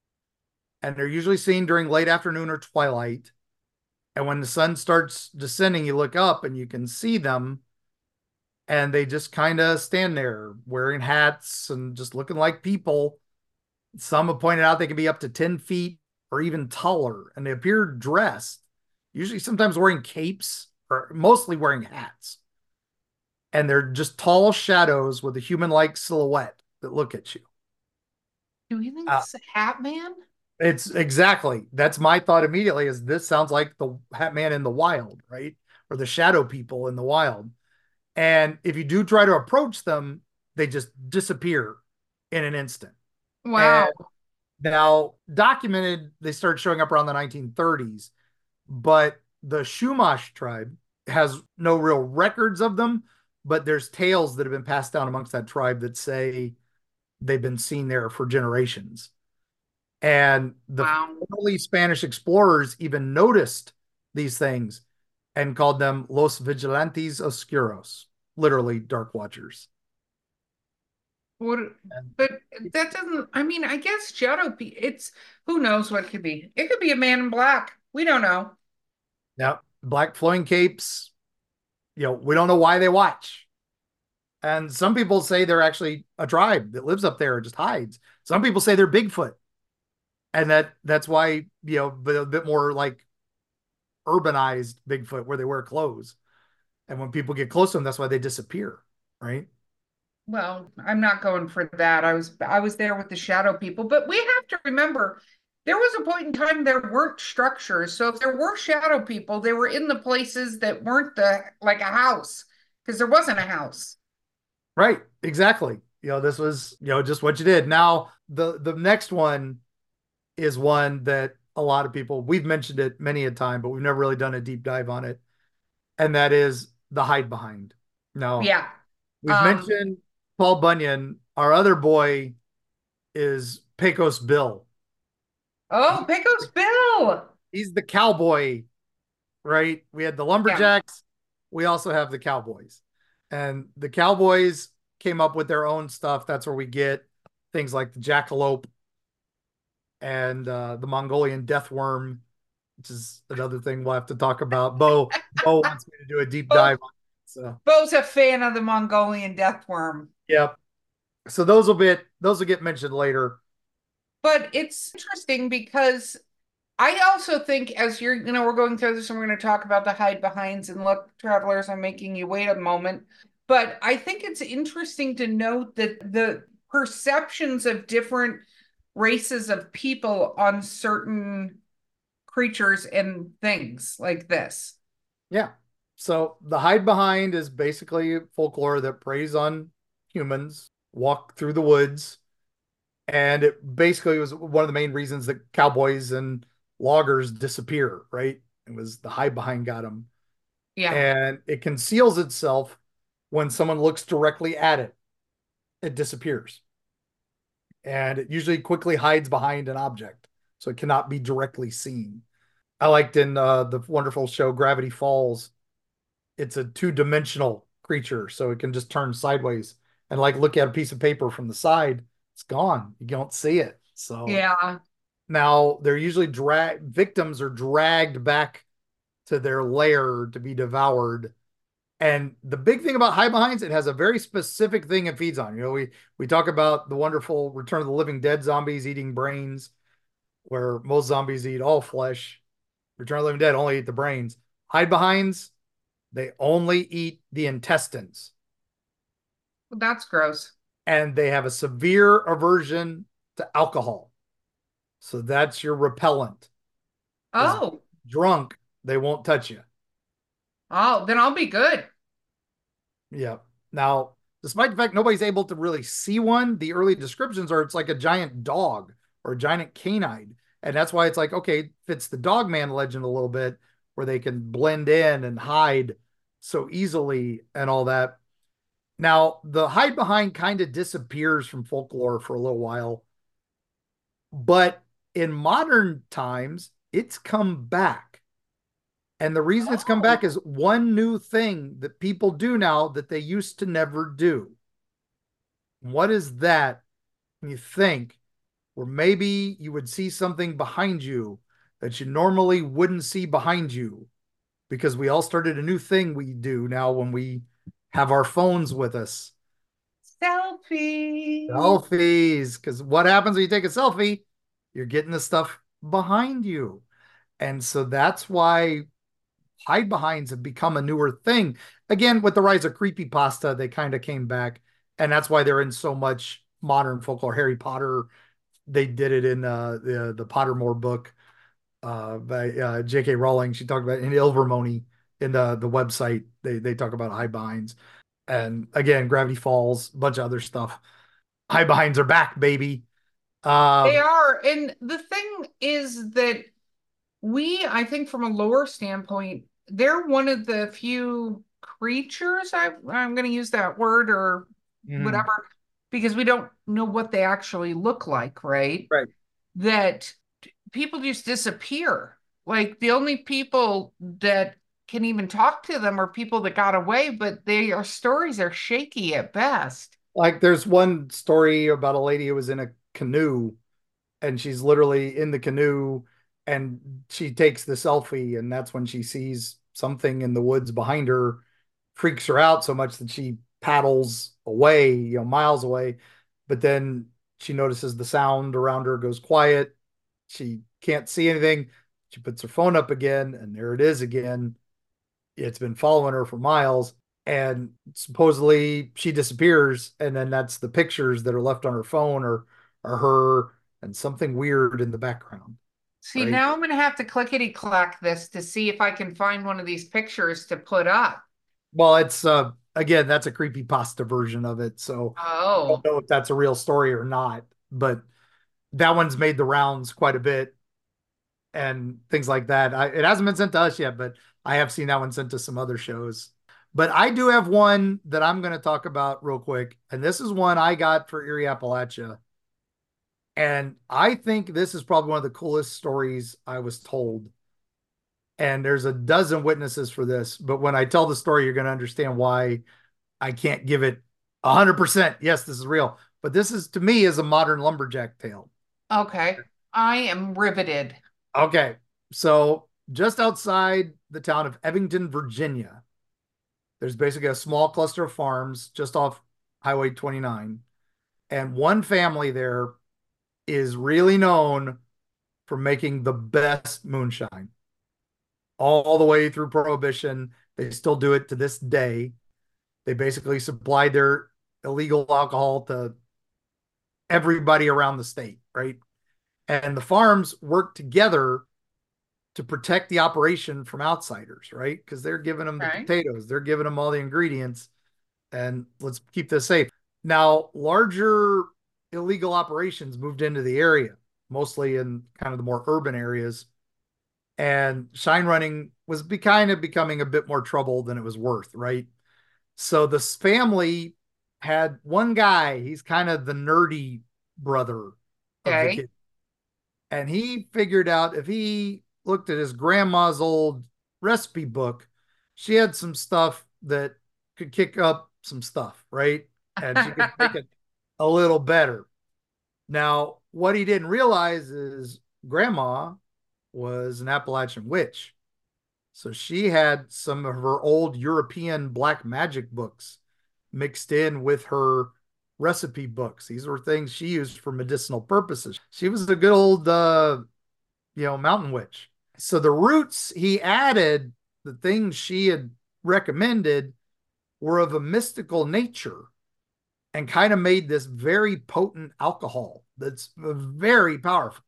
And they're usually seen during late afternoon or twilight. And when the sun starts descending, you look up and you can see them, and they just kind of stand there wearing hats and just looking like people. Some have pointed out they can be up to ten feet or even taller, and they appear dressed, usually sometimes wearing capes or mostly wearing hats. And they're just tall shadows with a human like silhouette that look at you.
Do you think
Uh,
it's a Hat Man?
it's exactly that's my thought immediately is this sounds like the Hat Man in the wild, right? Or the shadow people in the wild. And if you do try to approach them, they just disappear in an instant. And
Wow.
now, documented, they started showing up around the nineteen thirties, but the Chumash tribe has no real records of them, but there's tales that have been passed down amongst that tribe that say they've been seen there for generations. And the
Wow.
early Spanish explorers even noticed these things and called them Los Vigilantes Oscuros, literally dark watchers.
What,
And
but that doesn't, I mean, I guess Shadow, Pe- it's, who knows what it could be? It could be a man in black. We don't know.
now, black flowing capes, you know, we don't know why they watch. And some people say they're actually a tribe that lives up there and just hides. Some people say they're Bigfoot, and that that's why you know, but a bit more like urbanized Bigfoot, where they wear clothes, and when people get close to them, that's why they disappear, right?
Well, I'm not going for that. I was I was there with the shadow people, but we have to remember there was a point in time there weren't structures. So if there were shadow people, they were in the places that weren't the like a house because there wasn't a house.
Right, exactly. You know, this was you know just what you did. Now the the next one is one that a lot of people we've mentioned it many a time, but we've never really done a deep dive on it, and that is the hide behind. Now
Yeah.
we've
Um,
mentioned Paul Bunyan. Our other boy is Pecos Bill.
oh,
He,
Pecos Bill.
he's the cowboy, right? We had the
Yeah.
lumberjacks. We also have the cowboys. And the cowboys came up with their own stuff. That's where we get things like the jackalope and uh, the Mongolian death worm, which is another thing we'll have to talk about. Bo Bo wants me to do a deep
Bo,
dive on it. So
Bo's a fan of the Mongolian death worm.
yep. So those will be those will get mentioned later.
But it's interesting because I also think as you're, you know, we're going through this and we're going to talk about the hide behinds and look, travelers, I'm making you wait a moment. But I think it's interesting to note that the perceptions of different races of people on certain creatures and things like this.
Yeah. So the hide behind is basically folklore that preys on humans, walk through the woods, and it basically was one of the main reasons that cowboys and loggers disappear, right? It was the hide behind got them.
Yeah.
And it conceals itself when someone looks directly at it. It disappears. And it usually quickly hides behind an object, so it cannot be directly seen. I liked in uh, the wonderful show Gravity Falls, it's a two-dimensional creature, so it can just turn sideways and like look at a piece of paper from the side. It's gone. You don't see it. So
Yeah.
now they're usually drag victims are dragged back to their lair to be devoured. And the big thing about high behinds, it has a very specific thing it feeds on. You know, we we talk about the wonderful Return of the Living Dead zombies eating brains, where most zombies eat all flesh. Return of the Living Dead only eat the brains. Hide behinds, they only eat the intestines.
Well, that's gross.
And they have a severe aversion to alcohol. So that's your repellent. Is
Oh,
drunk, they won't touch you.
oh, then I'll be good.
Yeah. Now, despite the fact nobody's able to really see one, the early descriptions are it's like a giant dog or a giant canine. And that's why it's like, okay, fits the Dogman legend a little bit, where they can blend in and hide so easily and all that. Now, the hide behind kind of disappears from folklore for a little while, but in modern times, it's come back. And the reason it's come back
Oh,
is one new thing that people do now that they used to never do. What is that? You think, or maybe you would see something behind you that you normally wouldn't see behind you, because we all started a new thing we do now when we have our phones with us.
selfie.
Selfies. Because what happens when you take a selfie? You're getting the stuff behind you. And so that's why hide behinds have become a newer thing. Again, with the rise of creepypasta, they kind of came back. And that's why they're in so much modern folklore. Harry Potter, they did it in uh, the the Pottermore book uh, by uh, J K. Rowling. She talked about in Ilvermorny in the the website. They they talk about hide behinds, and again, Gravity Falls, a bunch of other stuff. High behinds are back, baby.
They
Uh,
are. And the thing is that we, I think from a lore standpoint, they're one of the few creatures, I, I'm going to use that word or
mhm,
whatever, because we don't know what they actually look like, right?
right.
That people just disappear. Like the only people that can even talk to them are people that got away, but their stories are shaky at best.
Like there's one story about a lady who was in a canoe, and she's literally in the canoe, and she takes the selfie, and that's when she sees something in the woods behind her, freaks her out so much that she paddles away, you know, miles away. But then she notices the sound around her goes quiet. She can't see anything. She puts her phone up again, and there it is again. It's been following her for miles. And supposedly she disappears, and then that's the pictures that are left on her phone or are her and something weird in the background,
See,
right?
now I'm going to have to clickety clack this to see if I can find one of these pictures to put up.
Well, it's uh again, that's a creepy pasta version of it. So I don't
Oh,
know if that's a real story or not, but that one's made the rounds quite a bit and things like that. I, it hasn't been sent to us yet, but I have seen that one sent to some other shows. But I do have one that I'm going to talk about real quick. And this is one I got for Erie, Appalachia. And I think this is probably one of the coolest stories I was told. And there's a dozen witnesses for this. But when I tell the story, you're going to understand why I can't give it one hundred percent. Yes, this is real. But this is, to me, is a modern lumberjack tale.
okay. I am riveted.
Okay. So just outside the town of Evington, Virginia, there's basically a small cluster of farms just off Highway twenty-nine. And one family there is really known for making the best moonshine all the way through Prohibition. They still do it to this day. They basically supplied their illegal alcohol to everybody around the state, right? And the farms work together to protect the operation from outsiders, right? Because they're giving them the
Okay.
potatoes, they're giving them all the ingredients, and let's keep this safe. Now, larger illegal operations moved into the area, mostly in kind of the more urban areas, and shine running was be kind of becoming a bit more trouble than it was worth, right? So this family had one guy, he's kind of the nerdy brother of the
Okay.
kid. And he figured out if he looked at his grandma's old recipe book, she had some stuff that could kick up some stuff, right? And she could make it a little better. Now, what he didn't realize is grandma was an Appalachian witch. So she had some of her old European black magic books mixed in with her recipe books. These were things she used for medicinal purposes. She was a good old, uh, you know, mountain witch. So the roots he added, the things she had recommended, were of a mystical nature and kind of made this very potent alcohol that's very powerful.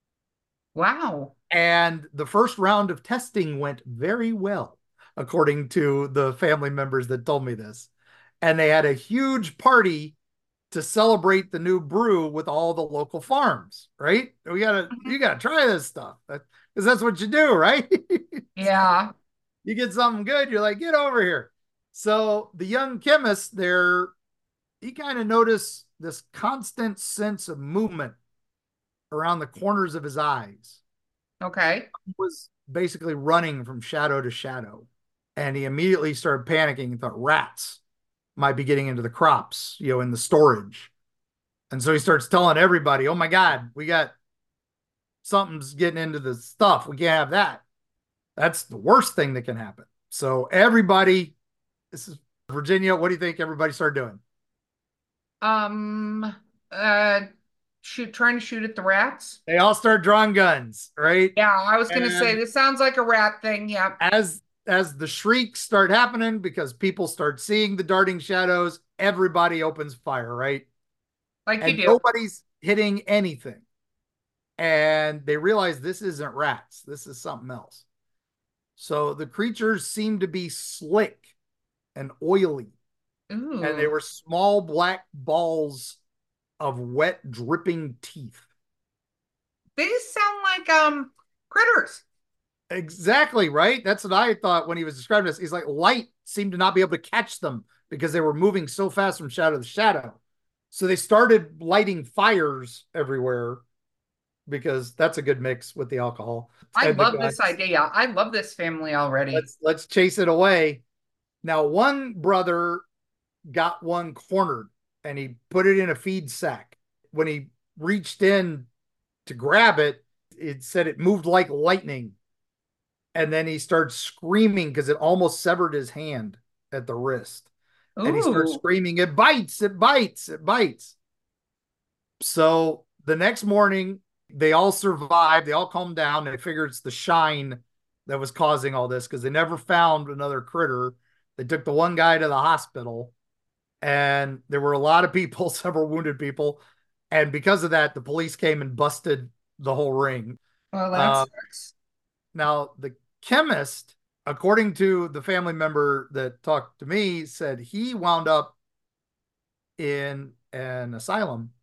Wow.
And the first round of testing went very well, according to the family members that told me this. And they had a huge party to celebrate the new brew with all the local farms, right? We gotta,
Mhm.
you gotta try this stuff because that's what you do, right?
Yeah.
You get something good, you're like, get over here. So the young chemist there, he kind of noticed this constant sense of movement around the corners of his eyes.
Okay.
He was basically running from shadow to shadow. And he immediately started panicking and thought rats might be getting into the crops, you know, in the storage. And so he starts telling everybody, oh my God, we got something's getting into the stuff. We can't have that. That's the worst thing that can happen. So everybody, this is Virginia. What do you think everybody started doing?
Um, uh, shoot, trying to shoot at the rats.
They all start drawing guns, right?
Yeah, I was gonna say
And
this sounds like a rat thing. Yeah,
as as the shrieks start happening because people start seeing the darting shadows, everybody opens fire, right?
like you
And
do.
nobody's hitting anything. And they realize this isn't rats, this is something else. So the creatures seem to be slick and oily, and they
Ooh,
were small black balls of wet, dripping teeth.
these sound like um critters.
Exactly, right? That's what I thought when he was describing this. He's like, light seemed to not be able to catch them because they were moving so fast from shadow to shadow. So they started lighting fires everywhere because that's a good mix with the alcohol
I
and the
love this
guns.
idea. I love this family already.
Let's let's chase it away. Now, one brother got one cornered and he put it in a feed sack. When he reached in to grab it, it said it moved like lightning. And then he starts screaming because it almost severed his hand at the wrist. And he starts
Ooh,
screaming, it bites, it bites, it bites. So the next morning, they all survived. They all calmed down. They figured it's the shine that was causing all this because they never found another critter. They took the one guy to the hospital, and there were a lot of people, several wounded people. And because of that, the police came and busted the whole ring.
well, that
Uh,
sucks.
now, the chemist, according to the family member that talked to me, said he wound up in an asylum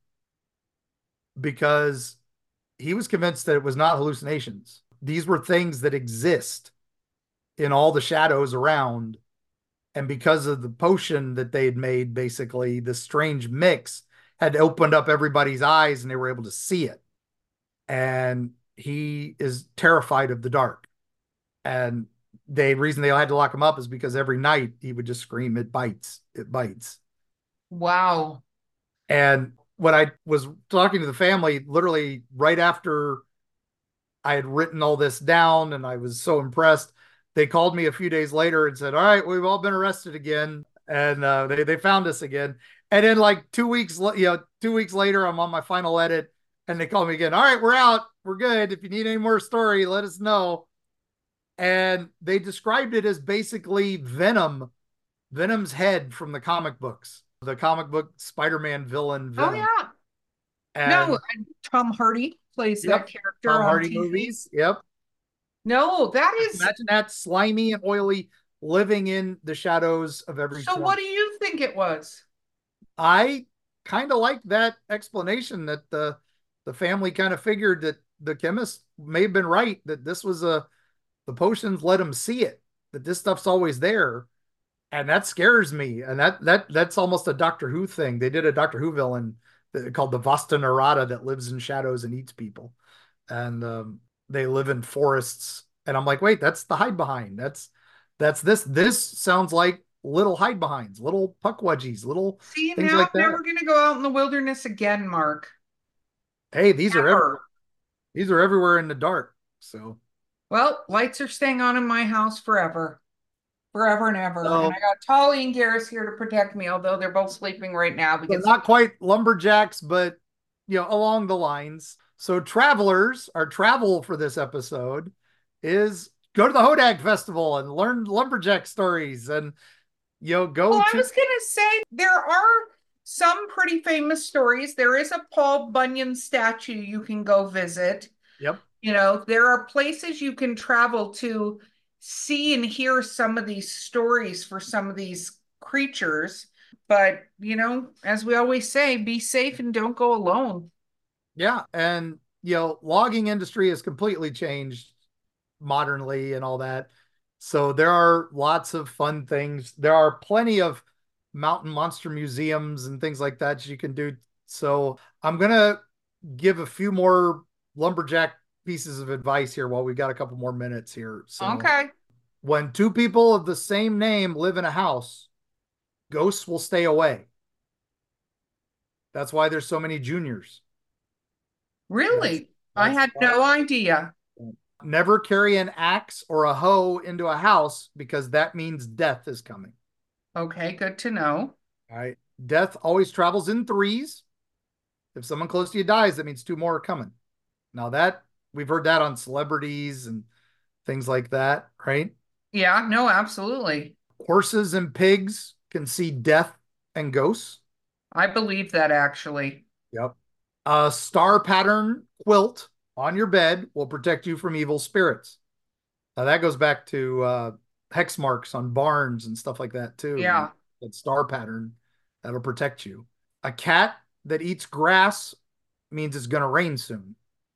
because he was convinced that it was not hallucinations. These were things that exist in all the shadows around. And because of the potion that they had made, basically, the strange mix had opened up everybody's eyes and they were able to see it. And he is terrified of the dark. And the reason they had to lock him up is because every night he would just scream, it bites, it bites.
Wow.
And when I was talking to the family, literally right after I had written all this down and I was so impressed, they called me a few days later and said, all right, we've all been arrested again. And uh, they, they found us again. And then like two weeks, you know, two weeks later, I'm on my final edit And they called me again. All right, we're out. We're good. If you need any more story, let us know. And they described it as basically Venom, Venom's head from the comic books, the comic book Spider-Man villain
Oh
Venom.
yeah.
And
No, and Tom Hardy plays
yep,
that character
Tom
on
Hardy
T V.
movies. Yep.
No, that is.
Imagine that slimy and oily living in the shadows of every
So
corner.
what do you think it was?
I kind of like that explanation that the the family kind of figured that the chemist may have been right, that this was a the potions let them see it, that this stuff's always there. And that scares me. And that that that's almost a Doctor Who thing. They did a Doctor Who villain that, called the Vasta Narada, that lives in shadows and eats people. And um, they live in forests. And I'm like, wait, that's the hide behind. That's that's this. This sounds like little hide behinds, little puckwudgies, little
See,
things
now
like
I'm
that.
never going to go out in the wilderness again, Mark.
Hey, these are everywhere.
Ever.
These are everywhere in the dark. So,
Well, lights are staying on in my house forever. Forever and ever.
so,
And I got Tolly and Garrus here to protect me, although they're both sleeping right now
so
because
not quite lumberjacks, but you know, along the lines. So, travelers, our travel for this episode is go to the Hodag Festival and learn lumberjack stories, and you know, go
well, I
to
was going to say there are some pretty famous stories. There is a Paul Bunyan statue you can go visit.
yep.
You know, there are places you can travel to see and hear some of these stories for some of these creatures. But, you know, as we always say, be safe and don't go alone.
Yeah, and you know, logging industry has completely changed modernly and all that. So there are lots of fun things. There are plenty of mountain monster museums and things like that you can do. So I'm gonna give a few more lumberjack pieces of advice here while we got a couple more minutes here. So
Okay.
when two people of the same name live in a house, ghosts will stay away. That's why there's so many juniors.
Really?
That's,
I
that's
had
why.
no idea.
Never carry an axe or a hoe into a house, because that means death is coming.
Okay, good to know.
All right. Death always travels in threes. If someone close to you dies, that means two more are coming. Now that we've heard that on celebrities and things like that, right?
Yeah, no, absolutely.
Horses and pigs can see death and ghosts.
I believe that actually.
Yep. A star pattern quilt on your bed will protect you from evil spirits. Now that goes back to uh, hex marks on barns and stuff like that too.
Yeah.
That star pattern, that'll protect you. A cat that eats grass means it's going to rain soon.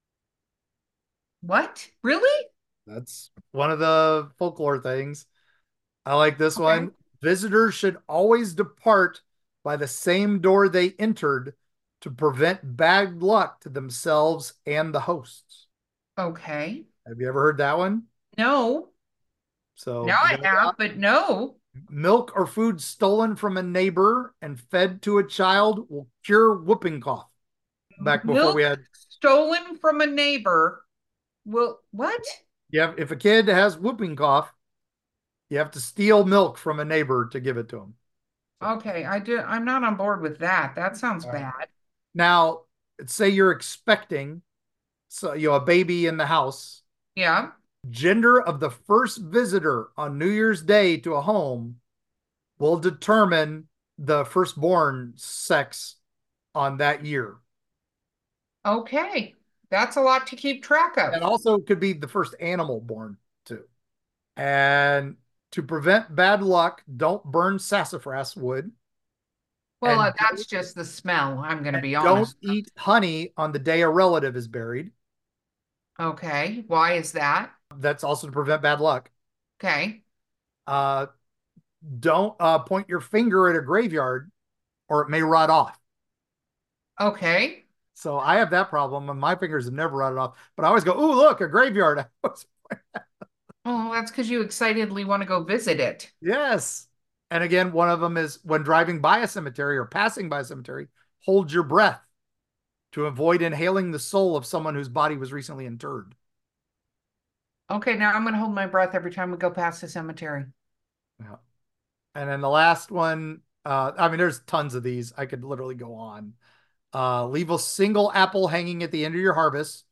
What? Really?
That's one of the folklore things. I like this
Okay.
one. Visitors should always depart by the same door they entered to prevent bad luck to themselves and the hosts.
Okay.
Have you ever heard that one?
No.
So
Now I have, but no.
milk or food stolen from a neighbor and fed to a child will cure whooping cough. Back before
Milk
we had
stolen from a neighbor. Well, what?
yeah, if a kid has whooping cough, you have to steal milk from a neighbor to give it to him.
Okay, I do. I'm not on board with that. That sounds
All right.
bad.
Now, say you're expecting so you know a baby in the house.
Yeah.
Gender of the first visitor on New Year's Day to a home will determine the firstborn sex on that year.
Okay. That's a lot to keep track of.
And also could be the first animal born too. And to prevent bad luck, don't burn sassafras wood.
Well,
And
uh, that's just the smell. I'm going to be
don't
honest.
eat honey on the day a relative is buried.
Okay. Why is that?
That's also to prevent bad luck.
Okay.
Uh, don't uh, point your finger at a graveyard or it may rot off.
Okay.
So I have that problem, and my fingers have never rotted off. But I always go, "Ooh, look, a graveyard!"
Oh, that's because you excitedly want to go visit it.
Yes. And again, one of them is when driving by a cemetery or passing by a cemetery, hold your breath to avoid inhaling the soul of someone whose body was recently interred.
Okay, now I'm going to hold my breath every time we go past the cemetery.
Yeah. And then the last one, uh, I mean, there's tons of these. I could literally go on. Uh, leave a single apple hanging at the end of your harvest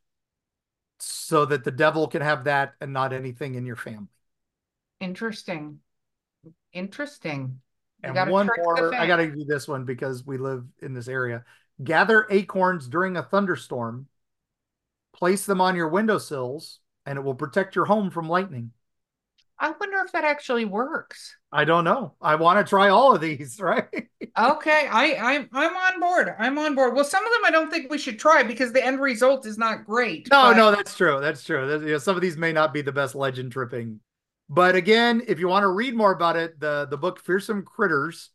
so that the devil can have that and not anything in your family.
Interesting. Interesting. You
And
got to
one
trick the
more, I got
fan.
to do this one because we live in this area. Gather acorns during a thunderstorm, place them on your windowsills, and it will protect your home from lightning.
I wonder if that actually works.
I don't know. I want to try all of these, right?
Okay, I, I'm I'm on board. I'm on board. Well, some of them I don't think we should try because the end result is not great.
No,
But
no, that's true. That's true. That- you know, some of these may not be the best legend tripping. But again, if you want to read more about it, the the book Fearsome Critters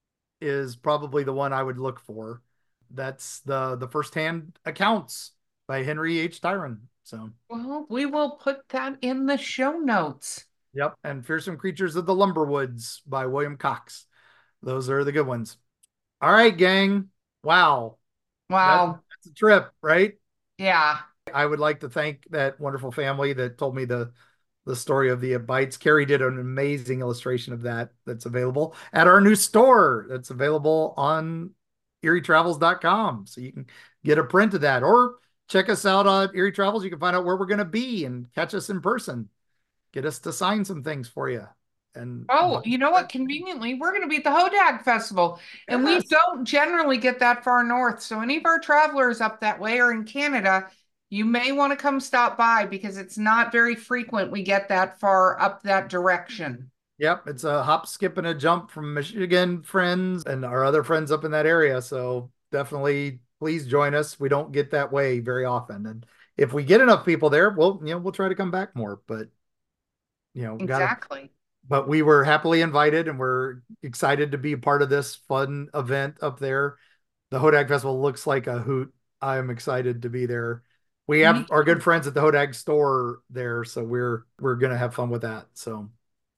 is probably the one I would look for. That's the the firsthand accounts by Henry H. Tyron. So,
well, we will put that in the show notes.
yep, and Fearsome Creatures of the Lumberwoods by William Cox. Those are the good ones. All right, gang. Wow, that,
Wow.
that's a trip, right?
Yeah.
I would like to thank that wonderful family that told me the the story of the bites. Carrie did an amazing illustration of that that's available at our new store that's available on erie travels dot com. So you can get a print of that or check us out on Erie Travels. You can find out where we're going to be and catch us in person. Get us to sign some things for you. And
Oh, you know what? Conveniently, we're going to be at the Hodag Festival, and we
yes.
don't generally get that far north. So, any of our travelers up that way or in Canada, you may want to come stop by because it's not very frequent we get that far up that direction.
Yep, it's a hop, skip, and a jump from Michigan friends and our other friends up in that area. So definitely, please join us. We don't get that way very often, and if we get enough people there, we'll you know we'll try to come back more. But you know, gotta.
Exactly.
But we were happily invited, and we're excited to be a part of this fun event up there. The Hodag Festival looks like a hoot. I'm excited to be there. We
Me
have our good
too.
friends at the Hodag store there, so we're we're gonna have fun with that. So.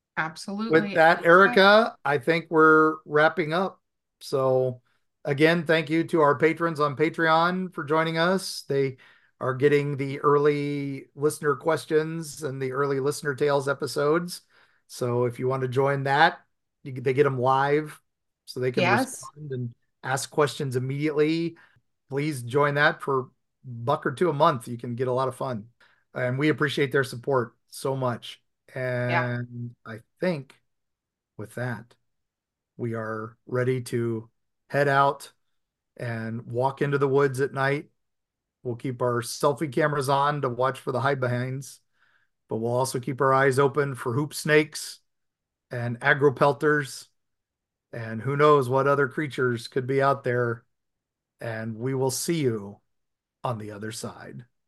With
Absolutely.
that,
Okay.
Erica, I think we're wrapping up. So, again, thank you to our patrons on Patreon for joining us. They are getting the early listener questions and the early listener tales episodes. So, if you want to join that, you, they get them live so they can
Yes.
respond and ask questions immediately. Please join that for a buck or two a month. You can get a lot of fun. And we appreciate their support so much.
Yeah.
And I think with that, we are ready to head out and walk into the woods at night. We'll keep our selfie cameras on to watch for the hide behinds, but we'll also keep our eyes open for hoop snakes and agropelters and who knows what other creatures could be out there. And we will see you on the other side.